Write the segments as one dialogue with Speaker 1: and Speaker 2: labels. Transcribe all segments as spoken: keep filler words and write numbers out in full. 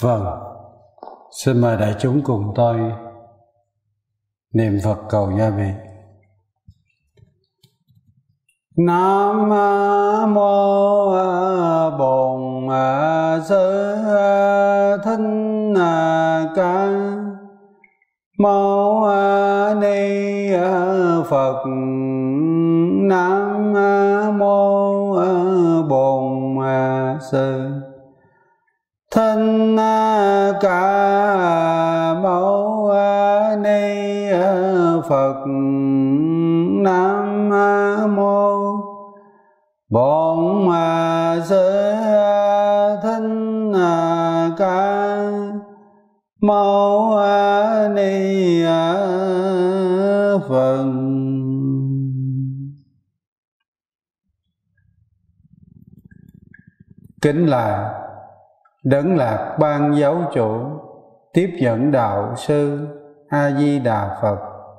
Speaker 1: Vâng, xin mời đại chúng cùng tôi niệm Phật cầu gia vị. Nam mô Bổn Sư Thích Ca Mâu Ni Phật. Nam mô Bổn Sư Thích Ca Mâu Ni Phật. Nam mô Bổn Sư Thích Ca Mâu Ni Phật. Kính là Đấng Lạc Ban Giáo Chủ Tiếp Dẫn Đạo Sư A Di Đà Phật.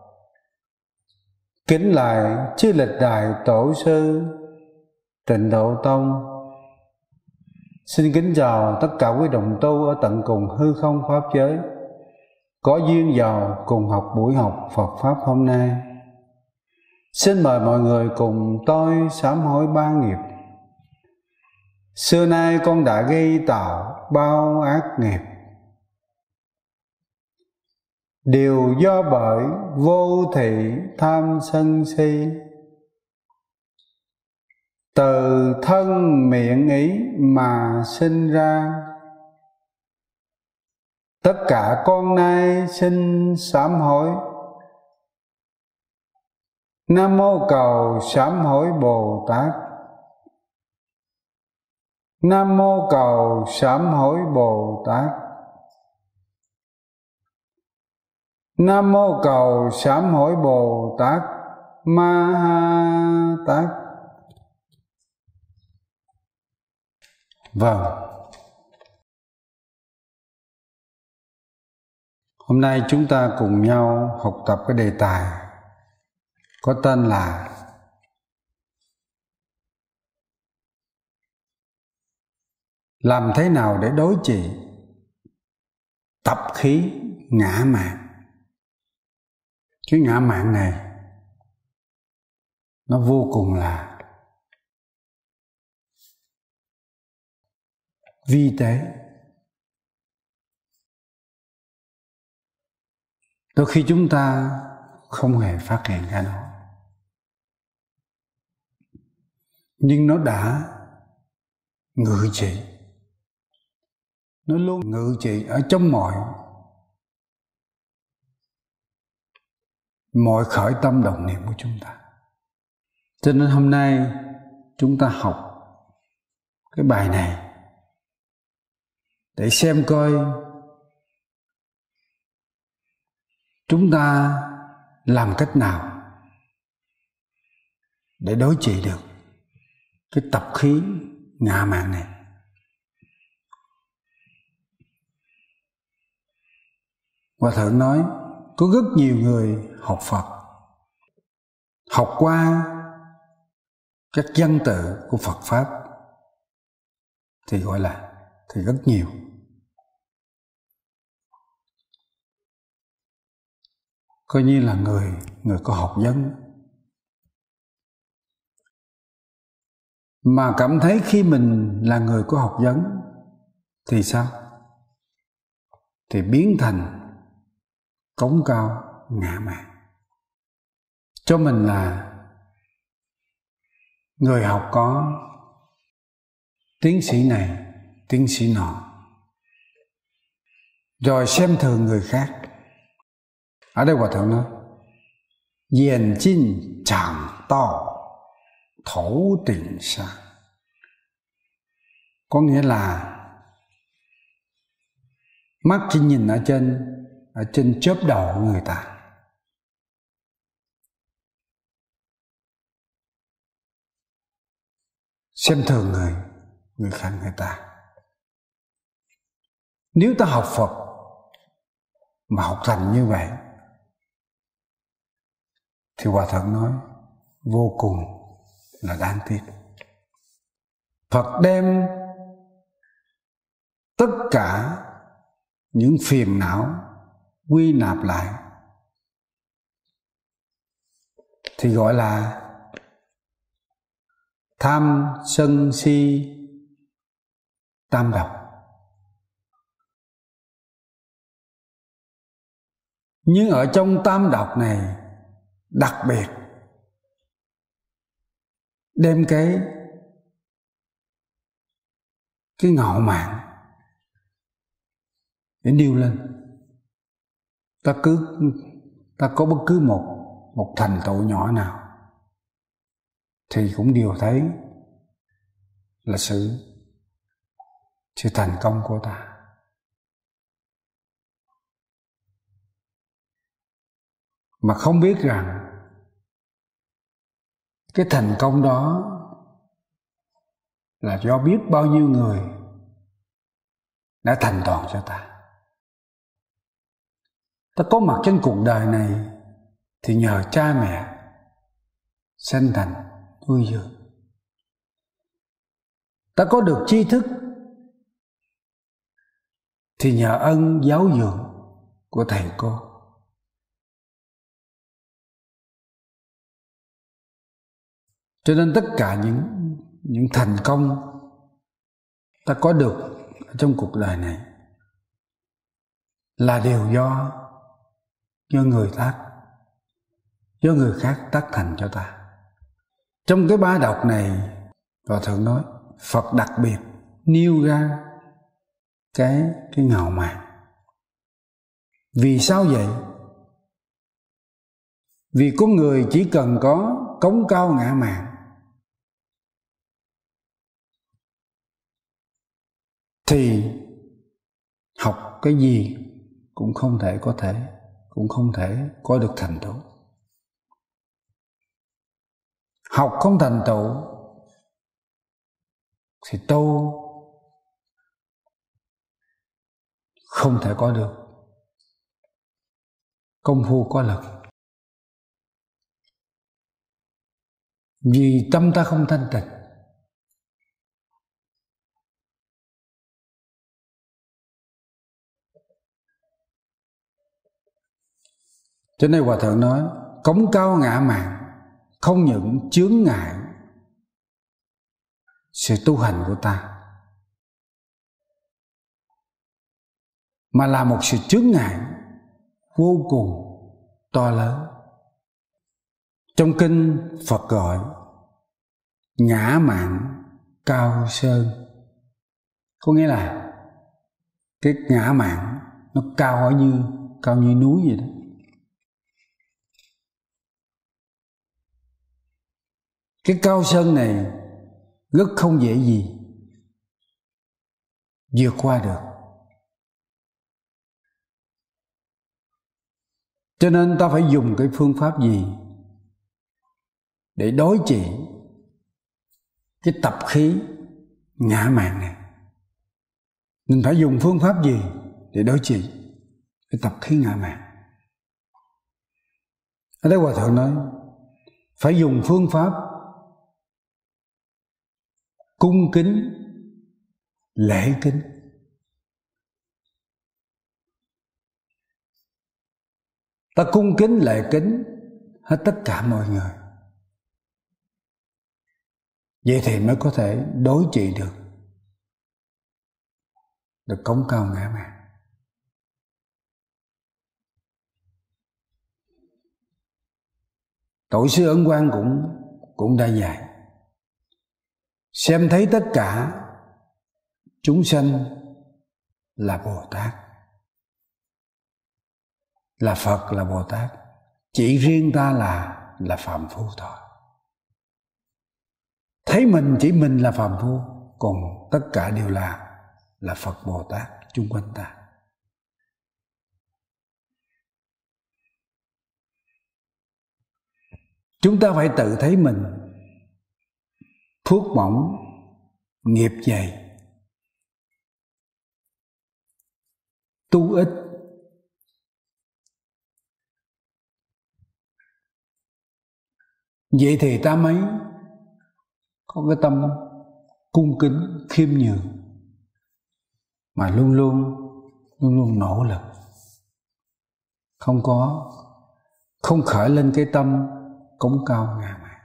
Speaker 1: Kính lại chư lịch đại tổ sư Tịnh Độ Tông. Xin kính chào tất cả quý đồng tu ở tận cùng hư không pháp giới có duyên vào cùng học buổi học Phật pháp hôm nay. Xin mời mọi người cùng tôi sám hối ba nghiệp. Xưa nay con đã gây tạo bao ác nghiệp, đều do bởi vô thị tham sân si. Từ thân miệng ý mà sinh ra, tất cả con nay xin sám hối. Nam mô cầu sám hối Bồ Tát. Nam mô cầu sám hối Bồ Tát. Nam mô cầu sám hối Bồ Tát Ma Ha Tát. Vâng, hôm nay chúng ta cùng nhau học tập cái đề tài có tên là làm thế nào để đối trị tập khí ngã mạn. Cái ngã mạn này nó vô cùng là vi tế. Đôi khi chúng ta không hề phát hiện ra nó, nhưng nó đã ngự trị. Nó luôn ngự trị ở trong mọi mọi khởi tâm động niệm của chúng ta. Cho nên hôm nay chúng ta học cái bài này để xem coi chúng ta làm cách nào để đối trị được cái tập khí ngã mạn này. Hòa Thượng nói có rất nhiều người học Phật, học qua các văn tự của Phật Pháp thì gọi là thì rất nhiều. Coi như là người người có học vấn, mà cảm thấy khi mình là người có học vấn thì sao? Thì biến thành cống cao ngã mạn, cho mình là người học có tiến sĩ này, tiến sĩ nọ, rồi xem thường người khác. Ở đây Hòa Thượng nói Diền Chinh Chẳng Đạo Thấu Tỉnh Sang, có nghĩa là mắt chỉ nhìn ở trên ở trên chớp đầu của người ta. Xem thường người người khác người ta. Nếu ta học Phật mà học thành như vậy thì Hòa Thượng nói vô cùng là đáng tiếc. Phật đem tất cả những phiền não quy nạp lại thì gọi là tham sân si tam độc. Nhưng ở trong tam độc này đặc biệt đem cái cái ngạo mạn để nêu lên. Ta cứ ta có bất cứ một một thành tựu nhỏ nào thì cũng đều thấy là sự sự thành công của ta. Mà không biết rằng cái thành công đó là do biết bao nhiêu người đã thành toàn cho ta. Ta có mặt trên cuộc đời này thì nhờ cha mẹ sinh thành nuôi dưỡng. Ta có được tri thức thì nhờ ân giáo dưỡng của thầy cô. Cho nên tất cả những những thành công ta có được trong cuộc đời này là đều do do người tác, do người khác tác thành cho ta. Trong cái ba độc này, Hòa Thượng nói Phật đặc biệt nêu ra cái cái ngạo mạn. Vì sao vậy? Vì con người chỉ cần có cống cao ngã mạn thì học cái gì cũng không thể có thể cũng không thể có được thành tựu. Học không thành tựu thì tu không thể có được công phu có lực. Vì tâm ta không thanh tịnh. Cho nên Hòa Thượng nói cống cao ngã mạn không những chướng ngại sự tu hành của ta, mà là một sự chướng ngại vô cùng to lớn. Trong kinh Phật gọi ngã mạn cao sơn, có nghĩa là cái ngã mạn nó cao ở như cao như núi vậy đó. Cái cao sơn này rất không dễ gì vượt qua được. Cho nên ta phải dùng cái phương pháp gì để đối trị cái tập khí ngã mạn này? Mình phải dùng phương pháp gì để đối trị cái tập khí ngã mạn? Ở đây Hòa Thượng nói phải dùng phương pháp cung kính lễ kính. Ta cung kính lễ kính hết tất cả mọi người, vậy thì mới có thể đối trị được được cống cao ngã mạn. Tổ sư Ấn Quang cũng cũng đã dạy xem thấy tất cả chúng sanh là Bồ Tát, là Phật, là Bồ Tát, chỉ riêng ta là là phàm phu thôi. Thấy mình chỉ mình là phàm phu, còn tất cả đều là là Phật Bồ Tát chung quanh ta. Chúng ta phải tự thấy mình phước mỏng, nghiệp dày, tu ít, vậy thì ta mới có cái tâm cung kính khiêm nhường, mà luôn luôn luôn luôn nỗ lực, không có không khởi lên cái tâm cống cao ngã mạn.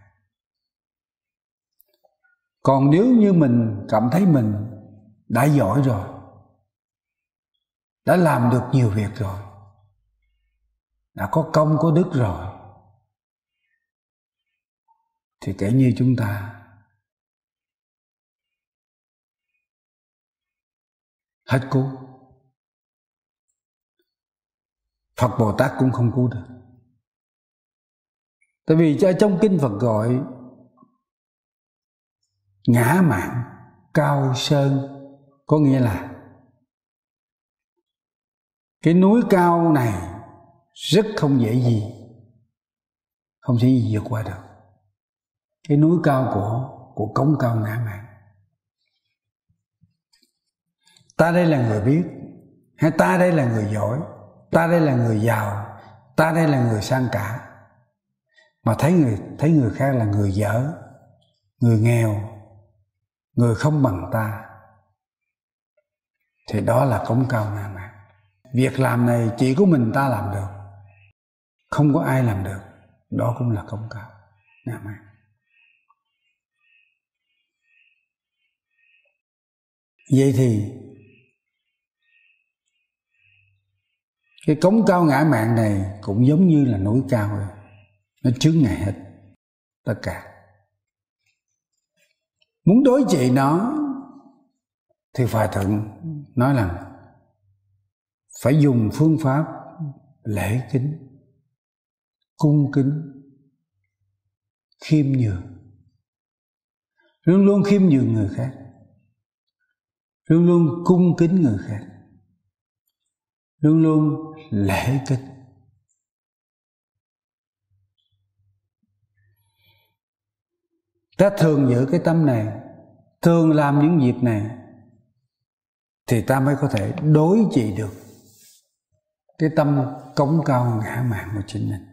Speaker 1: Còn nếu như mình cảm thấy mình đã giỏi rồi, đã làm được nhiều việc rồi, đã có công có đức rồi, thì kể như chúng ta hết cứu. Phật Bồ Tát cũng không cứu được. Tại vì ở trong kinh Phật gọi ngã mạn cao sơn, có nghĩa là cái núi cao này rất không dễ gì, không thể gì vượt qua được. Cái núi cao của của cống cao ngã mạn. Ta đây là người biết, hay ta đây là người giỏi, ta đây là người giàu, ta đây là người sang cả, mà thấy người thấy người khác là người dở, người nghèo, người không bằng ta, thì đó là cống cao ngã mạn. Việc làm này chỉ có mình ta làm được, không có ai làm được, đó cũng là cống cao ngã mạn. Vậy thì cái cống cao ngã mạn này cũng giống như là núi cao rồi, nó chướng ngại hết tất cả. Muốn đối trị nó thì Hòa Thượng nói rằng phải dùng phương pháp lễ kính, cung kính, khiêm nhường, luôn luôn khiêm nhường người khác, luôn luôn cung kính người khác, luôn luôn lễ kính. Ta thường giữ cái tâm này, thường làm những việc này, thì ta mới có thể đối trị được cái tâm cống cao ngã mạn của chính mình.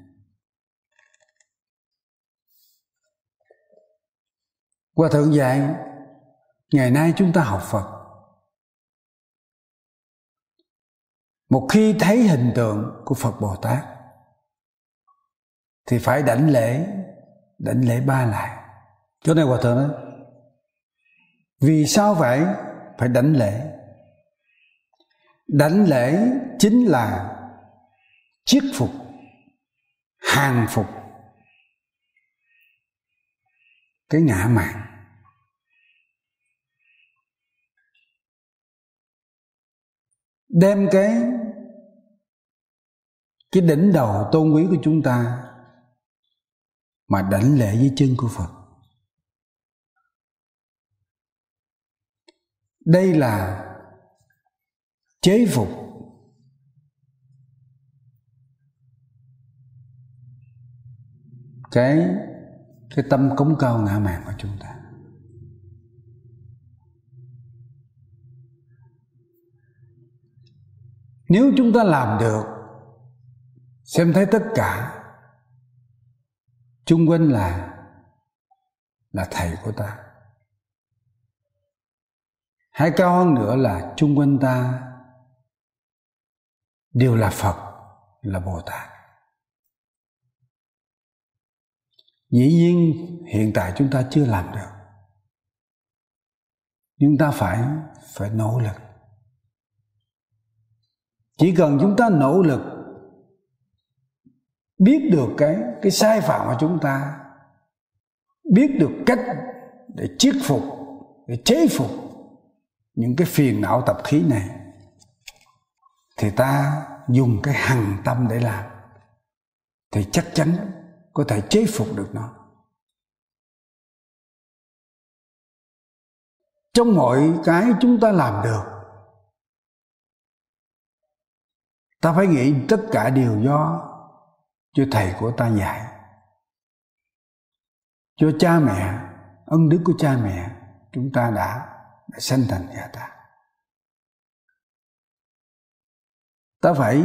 Speaker 1: Hòa Thượng dạy, ngày nay chúng ta học Phật, một khi thấy hình tượng của Phật Bồ Tát thì phải đảnh lễ, đảnh lễ ba lại. Chỗ này Hòa Thượng nói, vì sao vậy phải đảnh lễ? Đảnh lễ chính là chiết phục, hàng phục cái ngã mạn. Đem cái cái đỉnh đầu tôn quý của chúng ta mà đảnh lễ dưới chân của Phật. Đây là chế phục cái cái tâm cống cao ngã mạn của chúng ta. Nếu chúng ta làm được, xem thấy tất cả chung quanh là là thầy của ta, hay cao hơn nữa là chung quanh ta đều là Phật, là Bồ Tát. Dĩ nhiên hiện tại chúng ta chưa làm được, nhưng ta phải phải nỗ lực. Chỉ cần chúng ta nỗ lực, biết được cái cái sai phạm của chúng ta, biết được cách để chiết phục, để chế phục những cái phiền não tập khí này, thì ta dùng cái hằng tâm để làm, thì chắc chắn có thể chế phục được nó. Trong mọi cái chúng ta làm được, ta phải nghĩ tất cả đều do cho thầy của ta dạy, cho cha mẹ, ân đức của cha mẹ chúng ta đã, đã sanh thành ra ta. Ta phải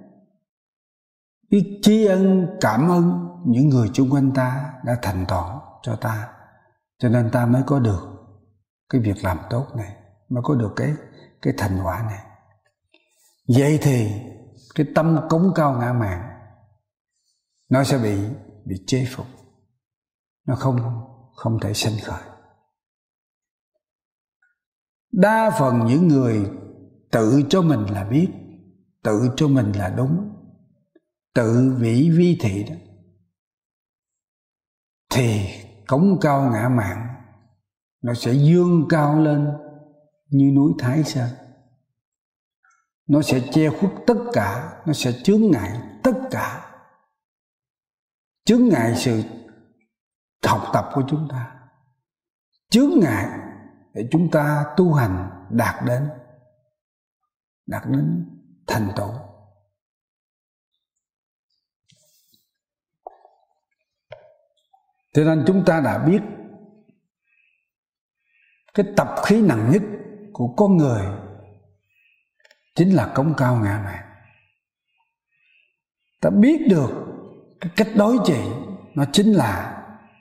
Speaker 1: biết tri ân, cảm ơn những người chung quanh ta đã thành toàn cho ta, cho nên ta mới có được cái việc làm tốt này, mới có được cái cái thành quả này. Vậy thì cái tâm cống cao ngã mạn nó sẽ bị bị chế phục, nó không không thể sanh khởi. Đa phần những người tự cho mình là biết, tự cho mình là đúng, tự vĩ vi thị đó, thì cống cao ngã mạn nó sẽ dương cao lên như núi Thái Sơn. Nó sẽ che khuất tất cả, nó sẽ chướng ngại tất cả, chướng ngại sự học tập của chúng ta, chướng ngại để chúng ta tu hành đạt đến đạt đến thành tựu. Cho nên chúng ta đã biết cái tập khí nặng nhất của con người chính là cống cao ngã mạn. Ta biết được cái cách đối trị nó chính là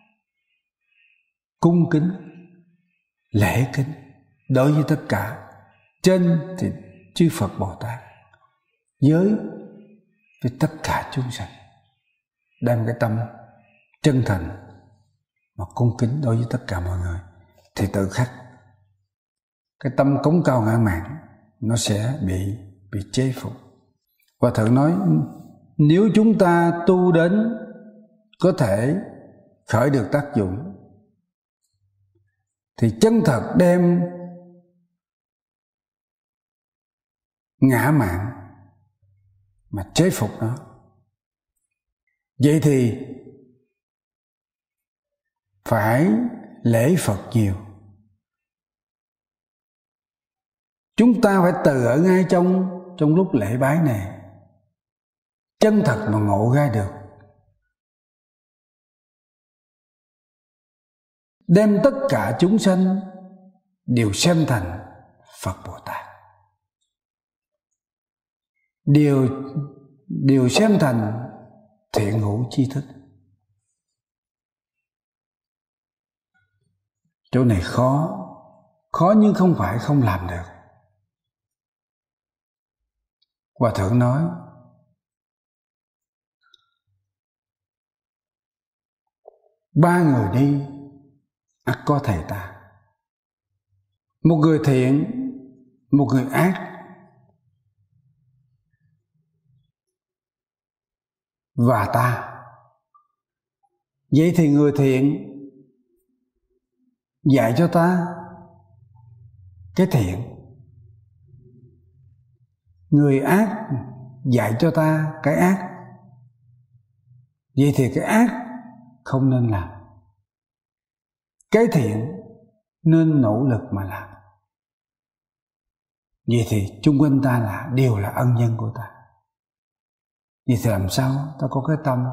Speaker 1: cung kính, lễ kính đối với tất cả, trên thì chư Phật Bồ Tát, dưới với tất cả chúng sanh, đem cái tâm chân thành mà cung kính đối với tất cả mọi người, thì tự khắc cái tâm cống cao ngã mạn nó sẽ bị bị chế phục. Hòa Thượng nói, nếu chúng ta tu đến có thể khởi được tác dụng, thì chân thật đem ngã mạn mà chế phục nó. Vậy thì phải lễ Phật nhiều. Chúng ta phải từ ở ngay trong trong lúc lễ bái này chân thật mà ngộ ra được, đem tất cả chúng sanh đều xem thành Phật Bồ Tát, đều đều xem thành thiện hữu tri thức. Chỗ này khó, khó nhưng không phải không làm được. Hòa Thượng nói, ba người đi ắt có thầy ta. Một người thiện, một người ác, và ta. Vậy thì người thiện dạy cho ta cái thiện, người ác dạy cho ta cái ác. Vậy thì cái ác không nên làm, cái thiện nên nỗ lực mà làm. Vậy thì chung quanh ta là đều là ân nhân của ta. Vậy thì làm sao ta có cái tâm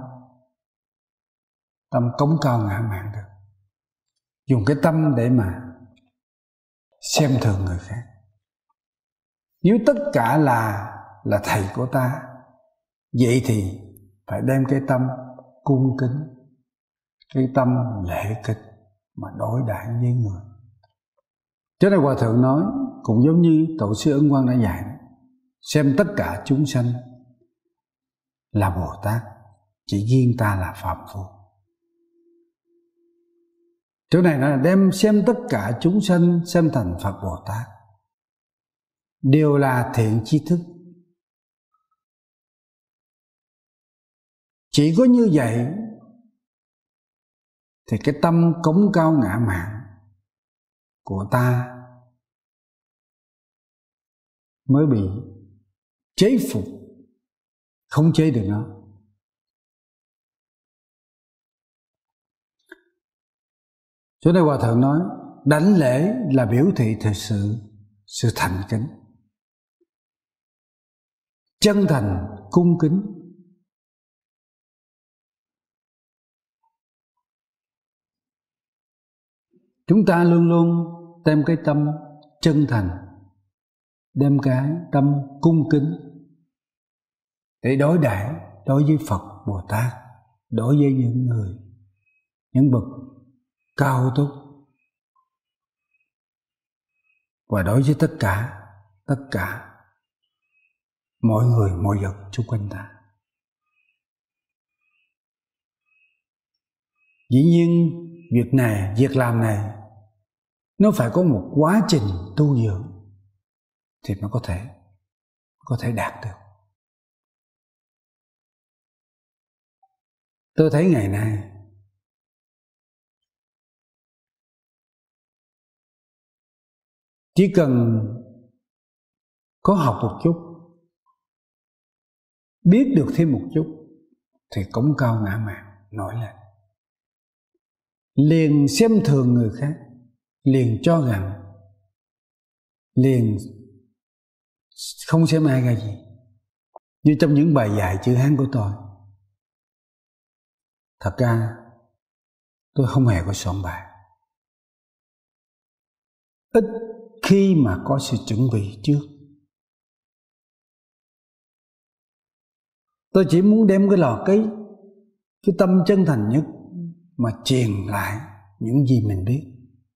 Speaker 1: tâm cống cao ngã mạn được, dùng cái tâm để mà xem thường người khác. Nếu tất cả là là thầy của ta, vậy thì phải đem cái tâm cung kính, cái tâm lễ kính mà đối đãi với người. Cho nên Hòa Thượng nói cũng giống như Tổ sư Ấn Quang đã dạy, xem tất cả chúng sanh là Bồ Tát, chỉ riêng ta là phạm phu. Chỗ này là đem xem tất cả chúng sanh xem thành Phật Bồ Tát, đều là thiện tri thức. Chỉ có như vậy thì cái tâm cống cao ngã mạn của ta mới bị chế phục, không chế được nó. Cho nên Hòa Thượng nói, đảnh lễ là biểu thị thực sự sự thành kính, chân thành cung kính. Chúng ta luôn luôn đem cái tâm chân thành, đem cái tâm cung kính để đối đãi đối với Phật Bồ Tát, đối với những người, những bậc cao túc, và đối với tất cả tất cả mọi người mọi vật xung quanh ta. Dĩ nhiên việc này, việc làm này nó phải có một quá trình tu dưỡng thì nó có thể có thể đạt được. Tôi thấy ngày nay chỉ cần có học một chút, biết được thêm một chút thì cống cao ngã mạn nổi lên, liền xem thường người khác, liền cho rằng, liền không xem ai ra gì. Như trong những bài dạy chữ Hán của tôi, thật ra tôi không hề có soạn bài, ít khi mà có sự chuẩn bị trước. Tôi chỉ muốn đem cái lò cái cái tâm chân thành nhất mà truyền lại những gì mình biết.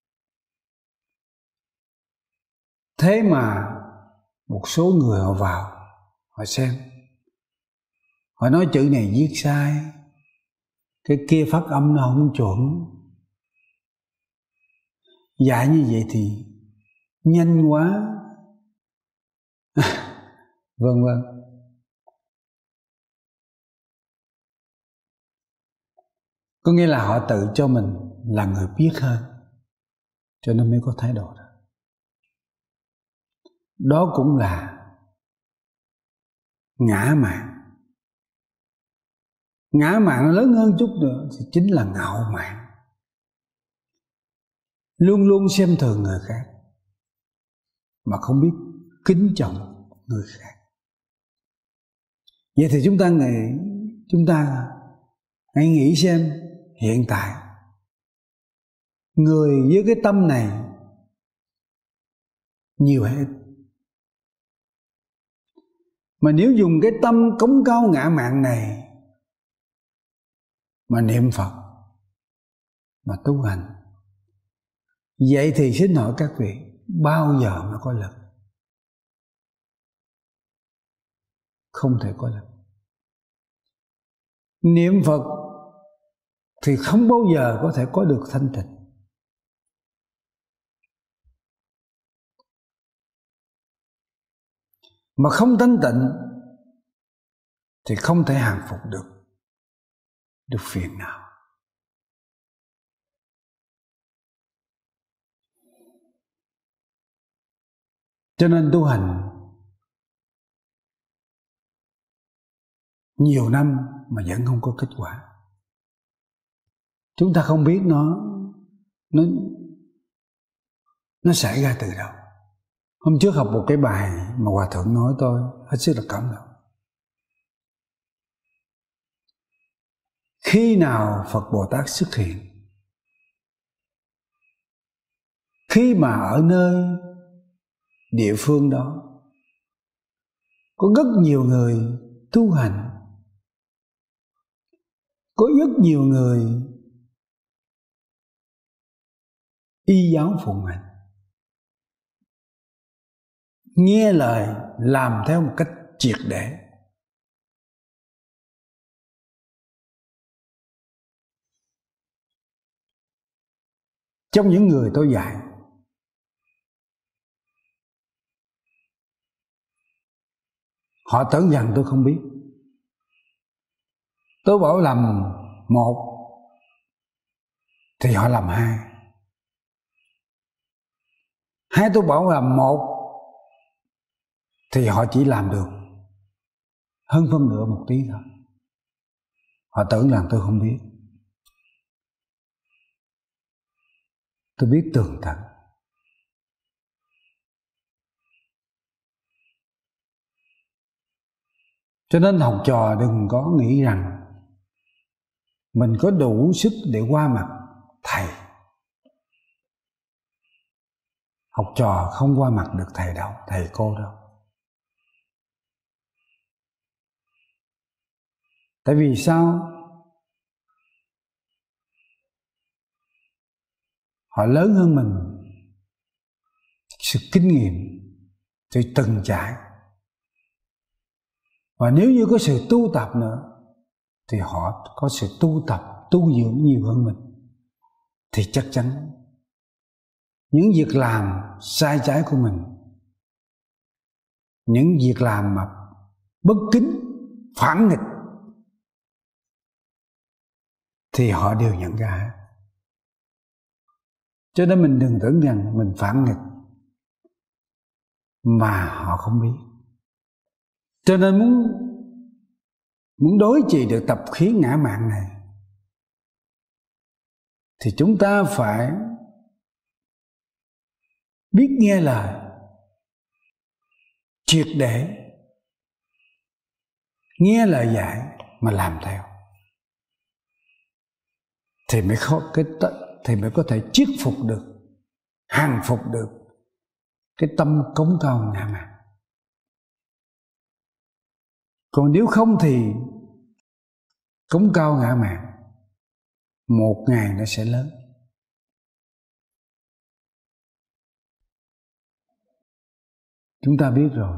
Speaker 1: Thế mà một số người họ vào, họ xem, họ nói chữ này viết sai, cái kia phát âm nó không chuẩn. Dạy như vậy thì nhanh quá, vân vân. Có nghĩa là họ tự cho mình là người biết hơn, cho nên mới có thái độ đó. Đó cũng là ngã mạn. Ngã mạn lớn hơn chút nữa thì chính là ngạo mạn, luôn luôn xem thường người khác mà không biết kính trọng người khác. Vậy thì chúng ta nghĩ, chúng ta hãy nghĩ xem hiện tại người với cái tâm này nhiều hay ít. Mà nếu dùng cái tâm cống cao ngã mạn này mà niệm Phật, mà tu hành, vậy thì xin hỏi các vị, bao giờ mới có lực? Không thể có lực. Niệm Phật thì không bao giờ có thể có được thanh tịnh. Mà không thanh tịnh thì không thể hàng phục được được phiền não. Cho nên tu hành nhiều năm mà vẫn không có kết quả. Chúng ta không biết nó nó nó xảy ra từ đâu. Hôm trước học một cái bài mà Hòa Thượng nói tôi hết sức là cảm động. Khi nào Phật Bồ Tát xuất hiện? Khi mà ở nơi địa phương đó có rất nhiều người tu hành, có rất nhiều người y giáo phụng hành, nghe lời làm theo một cách triệt để. Trong những người tôi dạy, họ tưởng rằng tôi không biết. Tôi bảo làm một thì họ làm hai. Hai tôi bảo làm một thì họ chỉ làm được hơn phân nửa một tí thôi. Họ tưởng rằng tôi không biết. Tôi biết tường tận. Cho nên học trò đừng có nghĩ rằng mình có đủ sức để qua mặt thầy. Học trò không qua mặt được thầy đâu, thầy cô đâu. Tại vì sao? Họ lớn hơn mình, sự kinh nghiệm thì từng trải. Và nếu như có sự tu tập nữa thì họ có sự tu tập, tu dưỡng nhiều hơn mình, thì chắc chắn những việc làm sai trái của mình, những việc làm mà bất kính, phản nghịch thì họ đều nhận ra. Cho nên mình đừng tưởng rằng mình phản nghịch mà họ không biết. Cho nên muốn muốn đối trị được tập khí ngã mạn này thì chúng ta phải biết nghe lời, triệt để nghe lời dạy mà làm theo, thì mới khó cái thì mới có thể chiết phục được, hàng phục được cái tâm cống cao ngã mạn. Còn nếu không thì cống cao ngã mạn một ngày nó sẽ lớn. Chúng ta biết rồi,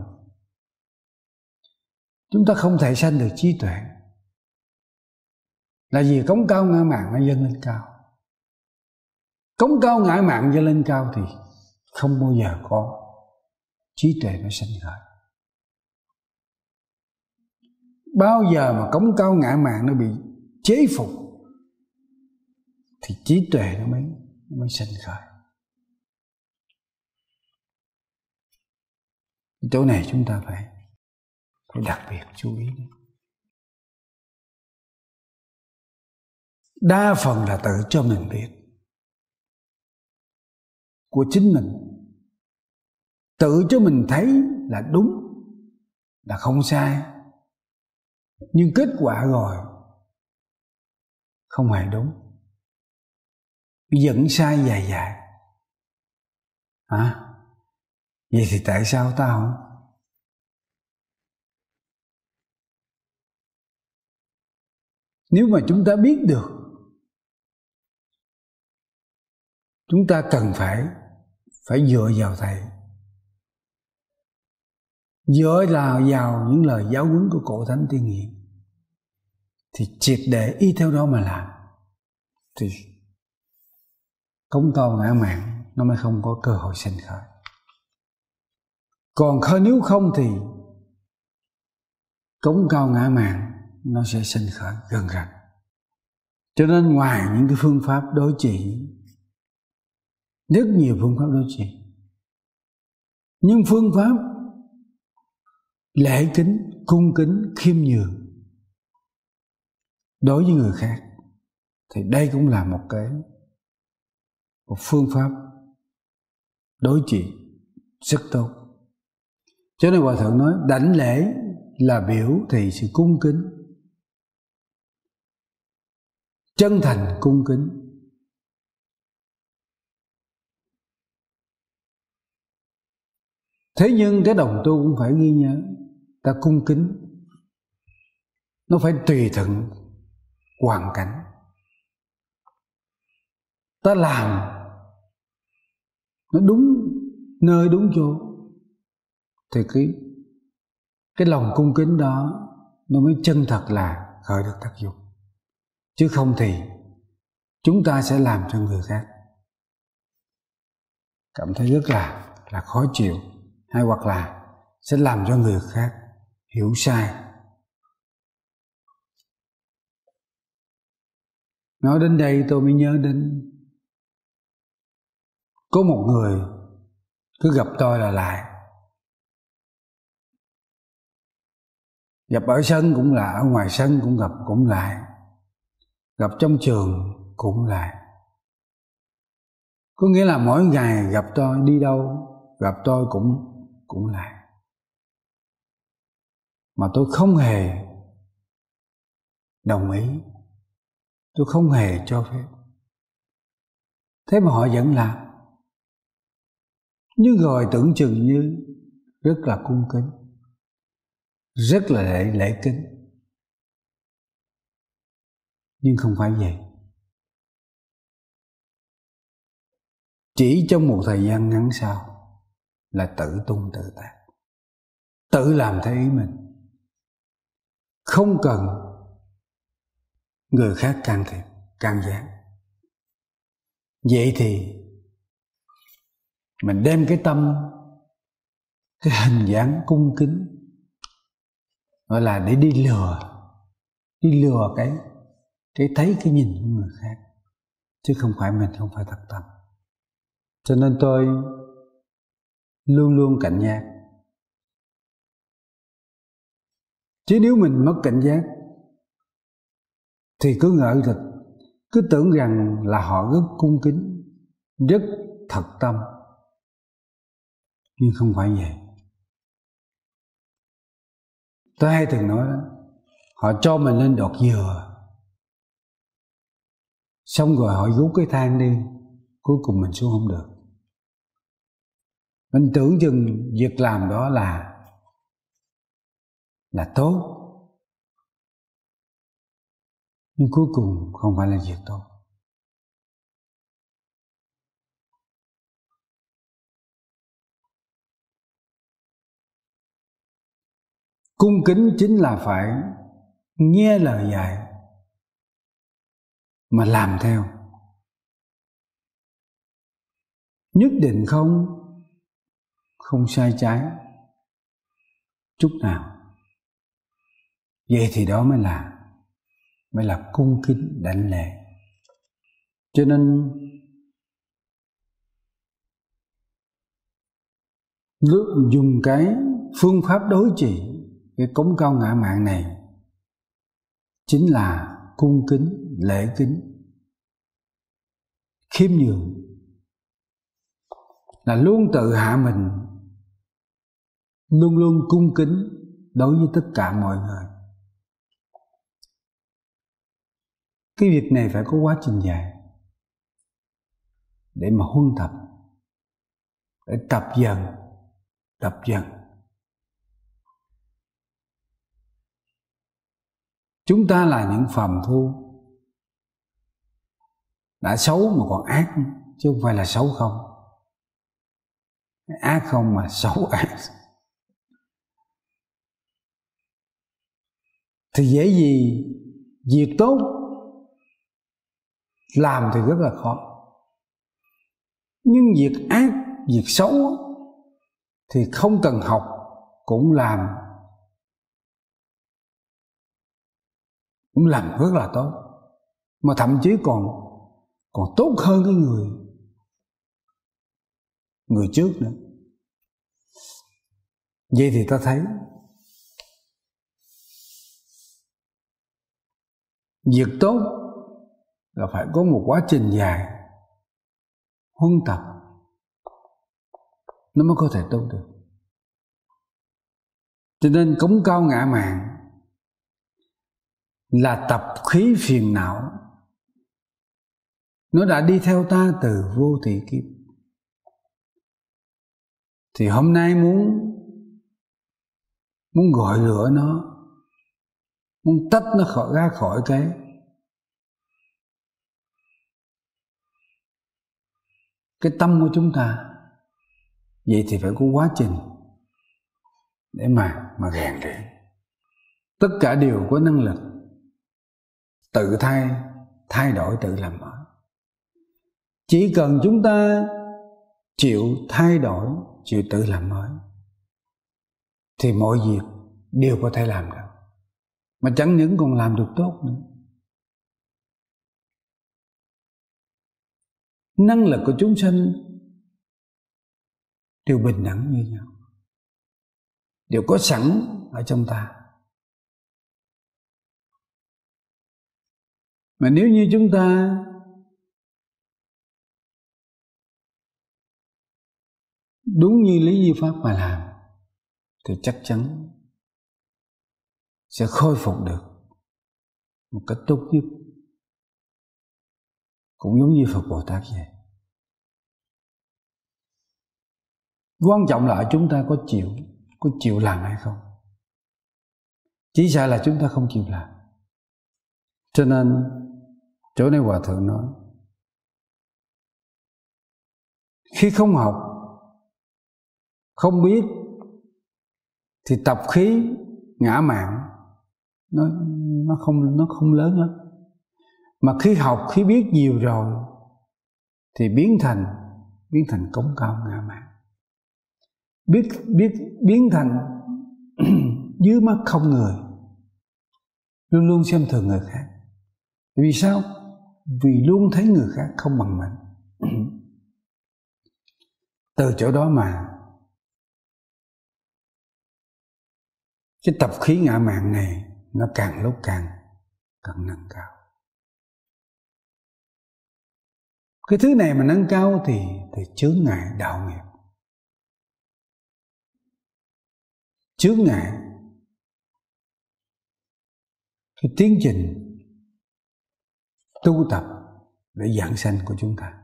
Speaker 1: chúng ta không thể sanh được trí tuệ là vì cống cao ngã mạn nó dâng lên cao. Cống cao ngã mạn dâng lên cao thì không bao giờ có trí tuệ nó sanh khởi. Bao giờ mà cống cao ngã mạn nó bị chế phục thì trí tuệ nó mới nó mới sanh khởi. Chỗ này chúng ta phải phải đặc biệt chú ý. Đa phần là tự cho mình biết của chính mình, tự cho mình thấy là đúng, là không sai, nhưng kết quả rồi không hề đúng, vẫn sai dài dài. Hả? Vậy thì tại sao ta không? Nếu mà chúng ta biết được, chúng ta cần phải phải dựa vào Thầy, dựa là vào những lời giáo huấn của Cổ Thánh Tiên Hiền, thì triệt để y theo đó mà làm, thì cống cao ngã mạn nó mới không có cơ hội sinh khởi. Còn khơi nếu không thì cống cao ngã mạn nó sẽ sinh khởi gần gần. Cho nên ngoài những cái phương pháp đối trị, rất nhiều phương pháp đối trị, nhưng phương pháp lễ kính, cung kính, khiêm nhường đối với người khác thì đây cũng là một cái một phương pháp đối trị rất tốt. Cho nên Hòa Thượng nói đảnh lễ là biểu thị sự cung kính, chân thành cung kính. Thế nhưng cái đồng tu cũng phải ghi nhớ, ta cung kính nó phải tùy thuận hoàn cảnh. Ta làm nó đúng nơi đúng chỗ thì cái cái lòng cung kính đó nó mới chân thật là khởi được tác dụng. Chứ không thì chúng ta sẽ làm cho người khác cảm thấy rất là là khó chịu, hay hoặc là sẽ làm cho người khác hiểu sai. Nói đến đây tôi mới nhớ đến có một người cứ gặp tôi là lại, gặp ở sân cũng là, ở ngoài sân cũng gặp cũng lại, gặp trong trường cũng lại. Có nghĩa là mỗi ngày gặp tôi đi đâu, gặp tôi cũng cũng lại. Mà tôi không hề đồng ý, tôi không hề cho phép. Thế mà họ vẫn làm. Nhưng rồi tưởng chừng như rất là cung kính, rất là lễ, lễ kính. Nhưng không phải vậy. Chỉ trong một thời gian ngắn sau là tự tung tự tác, tự làm theo ý mình. không cần người khác can thiệp, can gián. Vậy thì mình đem cái tâm, cái hình dáng cung kính, gọi là để đi lừa, đi lừa cái cái thấy, cái nhìn của người khác, chứ không phải mình không phải thật tâm. Cho nên tôi luôn luôn cảnh giác. Chứ nếu mình mất cảnh giác thì cứ ngỡ thật, cứ tưởng rằng là họ rất cung kính, rất thật tâm, nhưng không phải vậy. Tôi hay từng nói đó, họ cho mình lên đọt dừa, xong rồi họ rút cái thang đi, cuối cùng mình xuống không được. Mình tưởng chừng việc làm đó là là tốt, nhưng cuối cùng không phải là việc tốt. Cung kính chính là phải nghe lời dạy mà làm theo, nhất định không không sai trái chút nào. Vậy thì đó mới là mới là cung kính đảnh lễ. Cho nên lúc dùng cái phương pháp đối trị cái cống cao ngã mạn này chính là cung kính, lễ kính, khiêm nhường, là luôn tự hạ mình, luôn luôn cung kính đối với tất cả mọi người. Cái việc này phải có quá trình dài để mà huân tập, để tập dần, tập dần. Chúng ta là những phàm phu, đã xấu mà còn ác, chứ không phải là xấu không. Ác không mà xấu ác. Thì dễ gì việc tốt làm thì rất là khó. Nhưng việc ác, việc xấu thì không cần học cũng làm, cũng làm rất là tốt, mà thậm chí còn còn tốt hơn cái người người trước nữa. Vậy thì ta thấy việc tốt là phải có một quá trình dài huân tập nó mới có thể tốt được. Cho nên cống cao ngã mạn là tập khí phiền não, nó đã đi theo ta từ vô thị kiếp. Thì hôm nay muốn muốn gọi rửa nó, muốn tách nó khỏi ra khỏi cái cái tâm của chúng ta. Vậy thì phải có quá trình để mà mà rèn luyện. Tất cả đều có năng lực tự thay thay đổi, tự làm mới. Chỉ cần chúng ta chịu thay đổi, chịu tự làm mới thì mọi việc đều có thể làm được, mà chẳng những còn làm được tốt nữa. Năng lực của chúng sanh đều bình đẳng như nhau, đều có sẵn ở trong ta. Mà nếu như chúng ta đúng như lý như pháp mà làm thì chắc chắn sẽ khôi phục được một cách tốt nhất, cũng giống như Phật Bồ Tát vậy. Quan trọng là chúng ta có chịu có chịu làm hay không. Chỉ sợ là chúng ta không chịu làm. Cho nên chỗ này Hòa Thượng nói, khi không học, không biết thì tập khí ngã mạn nó nó không nó không lớn lắm. Mà khi học, khi biết nhiều rồi thì biến thành biến thành cống cao ngã mạn, biết biết biến thành dưới mắt không người, luôn luôn xem thường người khác. Vì sao? Vì luôn thấy người khác không bằng mình. Từ chỗ đó mà cái tập khí ngã mạn này nó càng lúc càng càng nâng cao. Cái thứ này mà nâng cao thì thì chướng ngại đạo nghiệp, chướng ngại cái tiến trình tu tập để giảng sanh của chúng ta.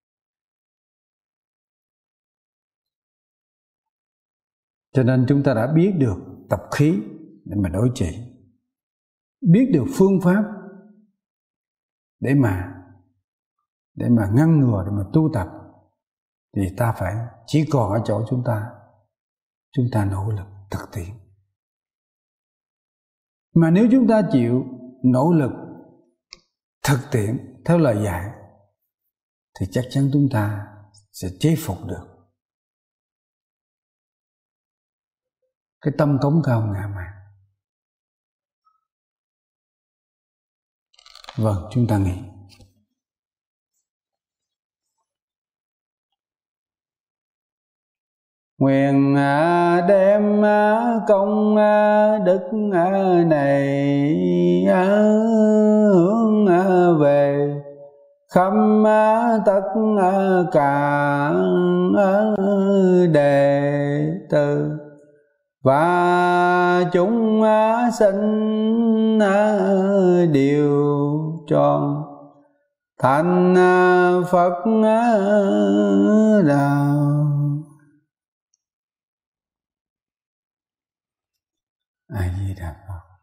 Speaker 1: Cho nên chúng ta đã biết được tập khí để mà đối trị, biết được phương pháp để mà để mà ngăn ngừa, để mà tu tập, thì ta phải chỉ còn ở chỗ chúng ta chúng ta nỗ lực thực tiễn. Mà nếu chúng ta chịu nỗ lực thực tiễn theo lời dạy thì chắc chắn chúng ta sẽ chế phục được cái tâm cống cao ngã mạn. Vâng, chúng ta nghĩ nguyện đem công đức này hướng về khắp tất cả đệ tử và chúng sinh đều tròn thành Phật đạo. A Di Đà Phật.